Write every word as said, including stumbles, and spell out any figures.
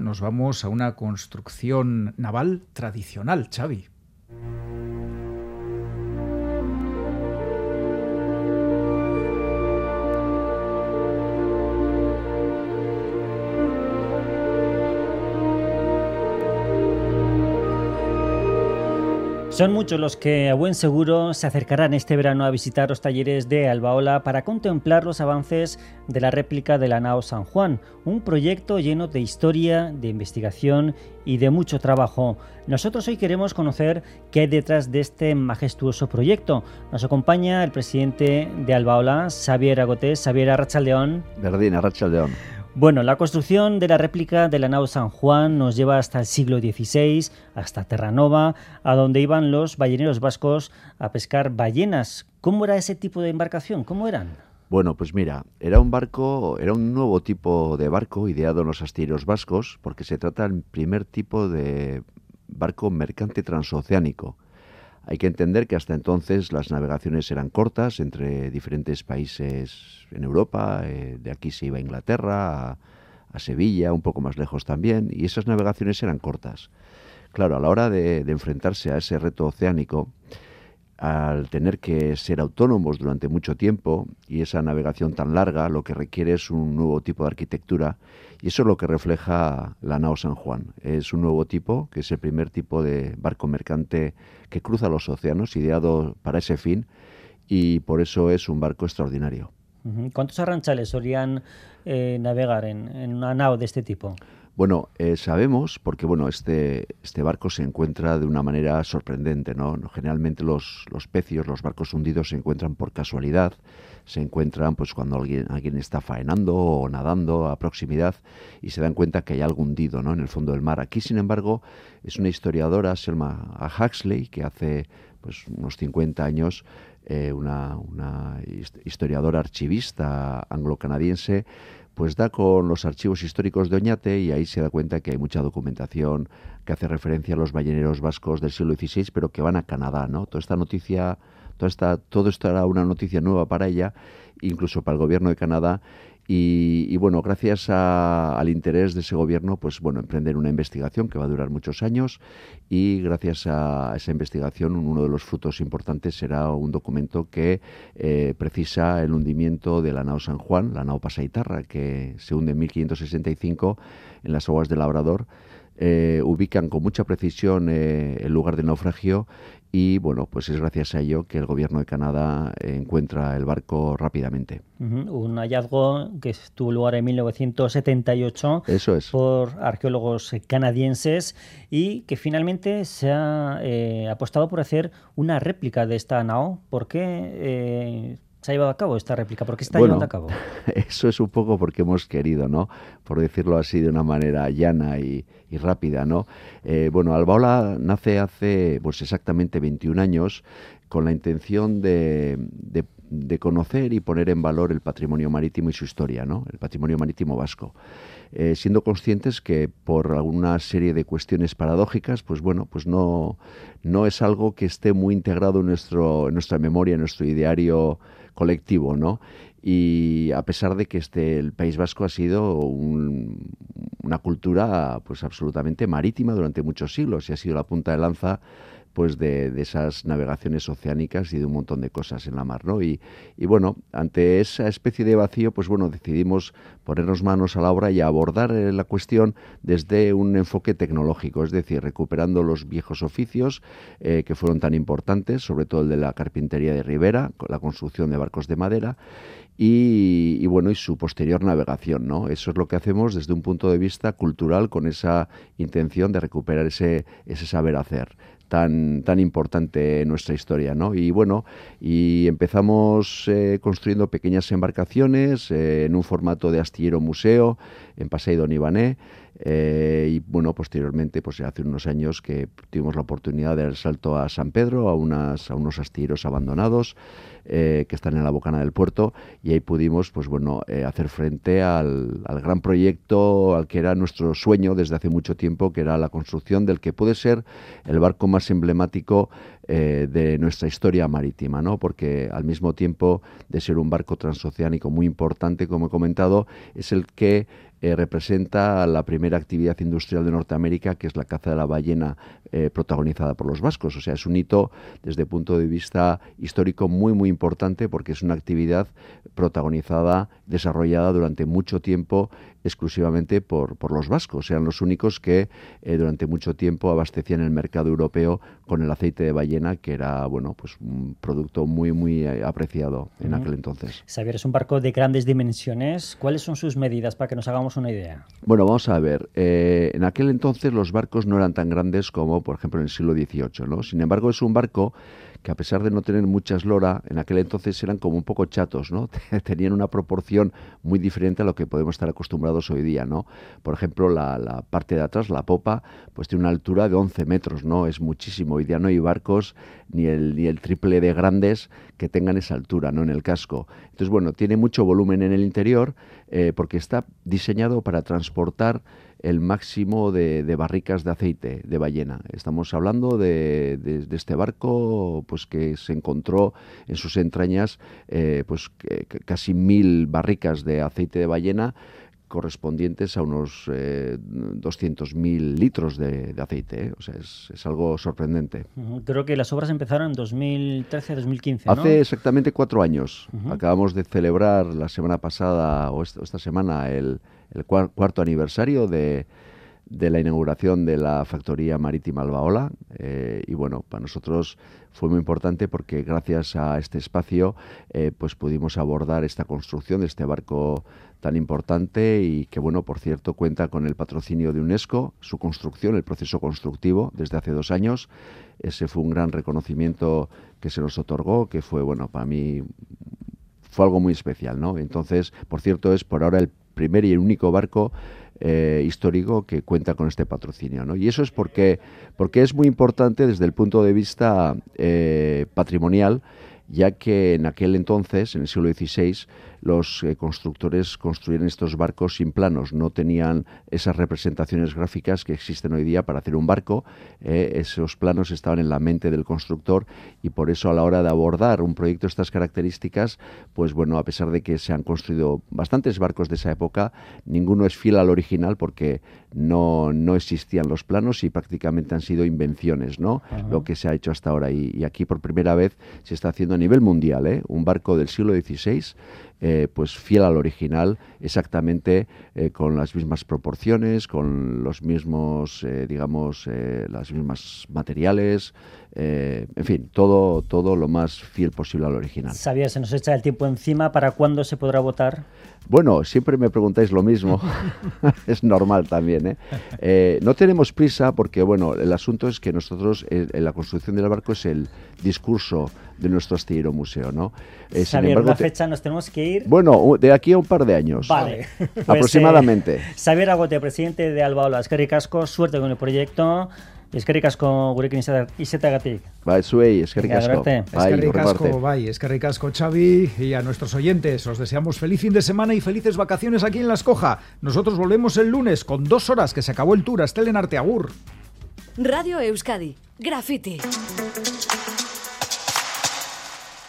nos vamos a una construcción naval tradicional, Xavi. Son muchos los que a buen seguro se acercarán este verano a visitar los talleres de Albaola para contemplar los avances de la réplica de la nao San Juan, un proyecto lleno de historia, de investigación y de mucho trabajo. Nosotros hoy queremos conocer qué hay detrás de este majestuoso proyecto. Nos acompaña el presidente de Albaola, Xavier Agotés. Xavier, arratsaldeon. Berdin, arratsaldeon. Bueno, la construcción de la réplica de la nao San Juan nos lleva hasta el siglo dieciséis, hasta Terranova, a donde iban los balleneros vascos a pescar ballenas. ¿Cómo era ese tipo de embarcación? ¿Cómo eran? Bueno, pues mira, era un barco, era un nuevo tipo de barco ideado en los astilleros vascos, porque se trata del primer tipo de barco mercante transoceánico. Hay que entender que hasta entonces las navegaciones eran cortas entre diferentes países en Europa. Eh, de aquí se iba a Inglaterra, a, a Sevilla, un poco más lejos también, y esas navegaciones eran cortas. Claro, a la hora de, de enfrentarse a ese reto oceánico, al tener que ser autónomos durante mucho tiempo y esa navegación tan larga, lo que requiere es un nuevo tipo de arquitectura, y eso es lo que refleja la nao San Juan. Es un nuevo tipo, que es el primer tipo de barco mercante que cruza los océanos, ideado para ese fin, y por eso es un barco extraordinario. ¿Cuántos arranchales solían eh, navegar en, en una nao de este tipo? Bueno, eh, sabemos, porque bueno, este, este barco se encuentra de una manera sorprendente, ¿no? Generalmente los, los pecios, los barcos hundidos se encuentran por casualidad, se encuentran pues cuando alguien, alguien está faenando o nadando a proximidad y se dan cuenta que hay algo hundido, ¿no?, en el fondo del mar. Aquí, sin embargo, es una historiadora, Selma Huxley, que hace pues unos cincuenta años, eh, una, una historiadora archivista anglo-canadiense, pues da con los archivos históricos de Oñate y ahí se da cuenta que hay mucha documentación que hace referencia a los balleneros vascos del siglo dieciséis, pero que van a Canadá, ¿no? Toda esta noticia, toda esta, todo esto era una noticia nueva para ella, incluso para el gobierno de Canadá. Y, y bueno, gracias a, al interés de ese gobierno, pues bueno, emprenden una investigación que va a durar muchos años, y gracias a esa investigación uno de los frutos importantes será un documento que eh, precisa el hundimiento de la nao San Juan, la nao Pasaitarra, que se hunde en mil quinientos sesenta y cinco en las aguas del Labrador. Eh, ubican con mucha precisión eh, el lugar del naufragio y bueno, pues es gracias a ello que el gobierno de Canadá eh, encuentra el barco rápidamente. Uh-huh. Un hallazgo que tuvo lugar en mil novecientos setenta y ocho. Eso es. Por arqueólogos canadienses y que finalmente se ha eh, apostado por hacer una réplica de esta nao. ¿Por qué eh, se ha llevado a cabo esta réplica? ¿Por qué está bueno, llevando a cabo? Eso es un poco porque hemos querido, ¿no? Por decirlo así de una manera llana y, y rápida, ¿no? Eh, bueno, Albaola nace hace pues exactamente veintiún años con la intención de, de, de conocer y poner en valor el patrimonio marítimo y su historia, ¿no? El patrimonio marítimo vasco. Eh, siendo conscientes que por alguna serie de cuestiones paradójicas, pues bueno, pues no, no es algo que esté muy integrado en, nuestro, en nuestra memoria, en nuestro ideario colectivo, ¿no? Y a pesar de que este, el País Vasco ha sido un, una cultura pues absolutamente marítima durante muchos siglos y ha sido la punta de lanza pues de, de esas navegaciones oceánicas y de un montón de cosas en la mar, ¿no? Y, y bueno, ante esa especie de vacío, pues bueno, decidimos ponernos manos a la obra y abordar la cuestión desde un enfoque tecnológico, es decir, recuperando los viejos oficios eh, que fueron tan importantes, sobre todo el de la carpintería de ribera, la construcción de barcos de madera, y, y bueno, y su posterior navegación, ¿no? Eso es lo que hacemos desde un punto de vista cultural, con esa intención de recuperar ese, ese saber hacer tan, tan importante en nuestra historia, ¿no? Y bueno, y empezamos eh, construyendo pequeñas embarcaciones eh, en un formato de astillero museo en Pasai d'Onibané, eh, y bueno, posteriormente, pues hace unos años que tuvimos la oportunidad de dar el salto a San Pedro, a, unas, a unos astilleros abandonados, eh, que están en la bocana del puerto, y ahí pudimos pues bueno eh, hacer frente al, al gran proyecto al que era nuestro sueño desde hace mucho tiempo, que era la construcción del que puede ser el barco más emblemático eh, de nuestra historia marítima, ¿no? Porque al mismo tiempo de ser un barco transoceánico muy importante, como he comentado, es el que Eh, representa la primera actividad industrial de Norteamérica, que es la caza de la ballena, eh, protagonizada por los vascos. O sea, es un hito desde el punto de vista histórico muy, muy importante, porque es una actividad protagonizada, desarrollada durante mucho tiempo exclusivamente por, por los vascos. Eran los únicos que eh, durante mucho tiempo abastecían el mercado europeo con el aceite de ballena, que era, bueno, pues un producto muy, muy eh, apreciado en uh-huh. aquel entonces. Xavier, es un barco de grandes dimensiones. ¿Cuáles son sus medidas para que nos hagamos una idea? Bueno, vamos a ver. Eh, en aquel entonces los barcos no eran tan grandes como, por ejemplo, en el siglo dieciocho, ¿no? Sin embargo, es un barco que, a pesar de no tener mucha eslora, en aquel entonces eran como un poco chatos, ¿no? Tenían una proporción muy diferente a lo que podemos estar acostumbrados hoy día, ¿no? Por ejemplo, la, la parte de atrás, la popa, pues tiene una altura de once metros, ¿no? Es muchísimo. Hoy día no hay barcos ni el, ni el triple de grandes que tengan esa altura, ¿no? En el casco. Entonces, bueno, tiene mucho volumen en el interior, eh, porque está diseñado para transportar el máximo de, de barricas de aceite de ballena. Estamos hablando de, de, de este barco, pues que se encontró en sus entrañas eh, pues que, que casi mil barricas de aceite de ballena, correspondientes a unos eh, doscientos mil litros de, de aceite, ¿eh? O sea, es, es algo sorprendente. Uh-huh. Creo que las obras empezaron en dos mil trece dos mil quince, ¿no? Hace exactamente cuatro años. Uh-huh. Acabamos de celebrar la semana pasada, o esta, esta semana, el, el cuar, cuarto aniversario de, de la inauguración de la factoría marítima Albaola, eh, y bueno, para nosotros fue muy importante porque gracias a este espacio eh, pues pudimos abordar esta construcción de este barco tan importante, y que, bueno, por cierto, cuenta con el patrocinio de UNESCO, su construcción, el proceso constructivo, desde hace dos años. Ese fue un gran reconocimiento que se nos otorgó, que fue, bueno, para mí fue algo muy especial, ¿no? Entonces, por cierto, es por ahora el primer y el único barco eh, histórico que cuenta con este patrocinio, ¿no? Y eso es porque, porque es muy importante desde el punto de vista eh, patrimonial, ya que en aquel entonces, en el siglo dieciséis, los eh, constructores construían estos barcos sin planos, no tenían esas representaciones gráficas que existen hoy día para hacer un barco. Eh, esos planos estaban en la mente del constructor, y por eso, a la hora de abordar un proyecto de estas características, pues bueno, a pesar de que se han construido bastantes barcos de esa época, ninguno es fiel al original, porque no, no existían los planos y prácticamente han sido invenciones, ¿no? Uh-huh. Lo que se ha hecho hasta ahora, y, y aquí por primera vez se está haciendo a nivel mundial, ¿eh? Un barco del siglo dieciséis, eh, pues fiel al original, exactamente eh, con las mismas proporciones, con los mismos, eh, digamos, eh, las mismas materiales, eh, en fin, todo, todo lo más fiel posible al original. Xavier, se nos echa el tiempo encima. ¿Para cuándo se podrá votar? Bueno, siempre me preguntáis lo mismo. Es normal también, ¿eh? Eh, no tenemos prisa porque, bueno, el asunto es que nosotros, eh, en la construcción del barco es el discurso de nuestro astillero museo, ¿no? Eh, Xavier, embargo, una fecha te... nos tenemos que ir. Bueno, de aquí a un par de años. Vale. Pues, aproximadamente. Eh, Xavier Agote, presidente de Albaola. Eskerrik asko, suerte con el proyecto. Eskerrik asko gurekin izetagatik. Bai, zuei, eskerrik asko. Eskerrik asko, bai, eskerrik asko, Xavi, y a nuestros oyentes os deseamos feliz fin de semana y felices vacaciones aquí en La Escoja. Nosotros volvemos el lunes con dos horas, que se acabó el tour. Hasta el Enarte, agur. Radio Euskadi, Graffiti.